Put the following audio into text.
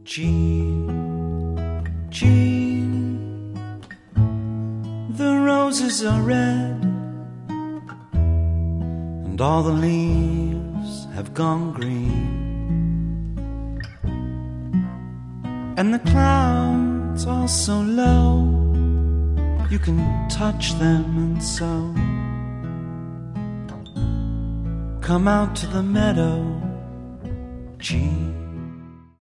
Jean, Jean, the roses are red, and all the leaves have gone green, and the clouds are so low, you can touch them, and so come out to the meadow, Jean.